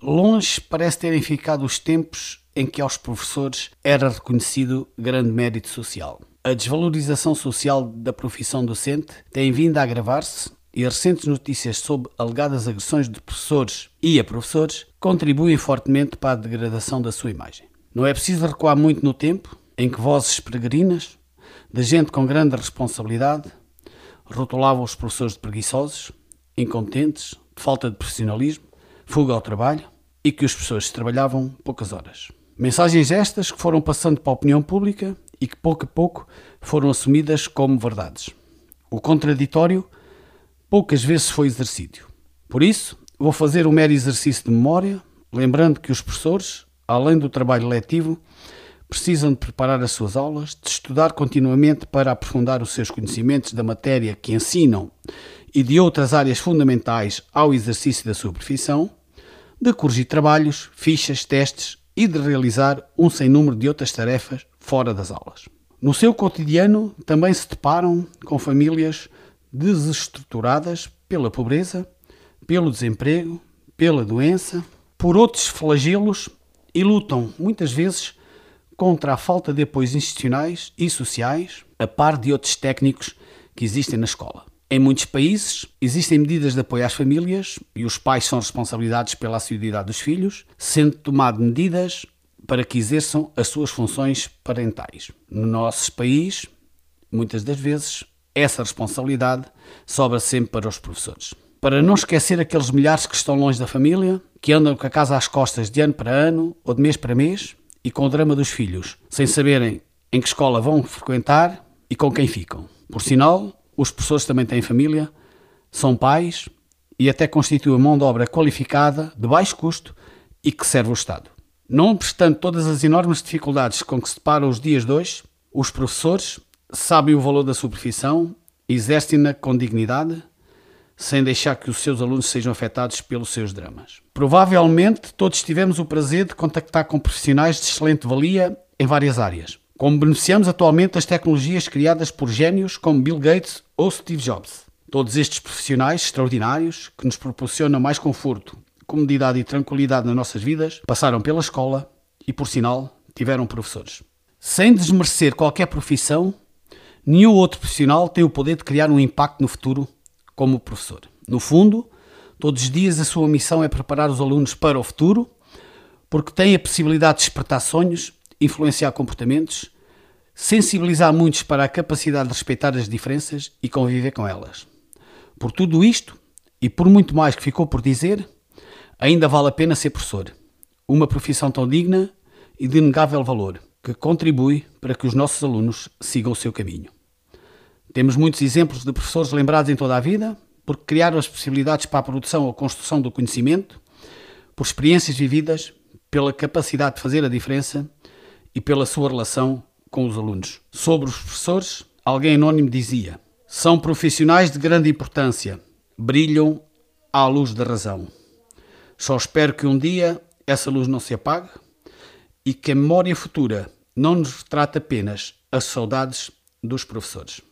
Longe parece terem ficado os tempos em que aos professores era reconhecido grande mérito social. A desvalorização social da profissão docente tem vindo a agravar-se e as recentes notícias sobre alegadas agressões de professores e a professores contribuem fortemente para a degradação da sua imagem. Não é preciso recuar muito no tempo em que vozes peregrinas, de gente com grande responsabilidade, rotulavam os professores de preguiçosos, incompetentes, de falta de profissionalismo, fuga ao trabalho e que os professores trabalhavam poucas horas. Mensagens estas que foram passando para a opinião pública e que pouco a pouco foram assumidas como verdades. O contraditório poucas vezes foi exercido. Por isso, vou fazer um mero exercício de memória, lembrando que os professores, além do trabalho letivo, precisam de preparar as suas aulas, de estudar continuamente para aprofundar os seus conhecimentos da matéria que ensinam e de outras áreas fundamentais ao exercício da sua profissão, de corrigir trabalhos, fichas, testes e de realizar um sem número de outras tarefas fora das aulas. No seu cotidiano também se deparam com famílias desestruturadas pela pobreza, pelo desemprego, pela doença, por outros flagelos e lutam muitas vezes contra a falta de apoios institucionais e sociais, a par de outros técnicos que existem na escola. Em muitos países existem medidas de apoio às famílias e os pais são responsabilizados pela assiduidade dos filhos, sendo tomado medidas para que exerçam as suas funções parentais. No nosso país, muitas das vezes, essa responsabilidade sobra sempre para os professores. Para não esquecer aqueles milhares que estão longe da família, que andam com a casa às costas de ano para ano ou de mês para mês e com o drama dos filhos, sem saberem em que escola vão frequentar e com quem ficam. Por sinal, os professores também têm família, são pais e até constituem mão de obra qualificada, de baixo custo e que serve o Estado. Não obstante todas as enormes dificuldades com que se deparam os dias de hoje, os professores sabem o valor da sua profissão, exercem-na com dignidade, sem deixar que os seus alunos sejam afetados pelos seus dramas. Provavelmente todos tivemos o prazer de contactar com profissionais de excelente valia em várias áreas. Como beneficiamos atualmente das tecnologias criadas por génios como Bill Gates ou Steve Jobs. Todos estes profissionais extraordinários que nos proporcionam mais conforto, comodidade e tranquilidade nas nossas vidas passaram pela escola e, por sinal, tiveram professores. Sem desmerecer qualquer profissão, nenhum outro profissional tem o poder de criar um impacto no futuro como o professor. No fundo, todos os dias a sua missão é preparar os alunos para o futuro, porque tem a possibilidade de despertar sonhos, influenciar comportamentos, sensibilizar muitos para a capacidade de respeitar as diferenças e conviver com elas. Por tudo isto, e por muito mais que ficou por dizer, ainda vale a pena ser professor. Uma profissão tão digna e de inegável valor, que contribui para que os nossos alunos sigam o seu caminho. Temos muitos exemplos de professores lembrados em toda a vida, porque criaram as possibilidades para a produção ou construção do conhecimento, por experiências vividas, pela capacidade de fazer a diferença e pela sua relação com os alunos. Sobre os professores, alguém anónimo dizia: são profissionais de grande importância, brilham à luz da razão. Só espero que um dia essa luz não se apague e que a memória futura não nos retrate apenas as saudades dos professores.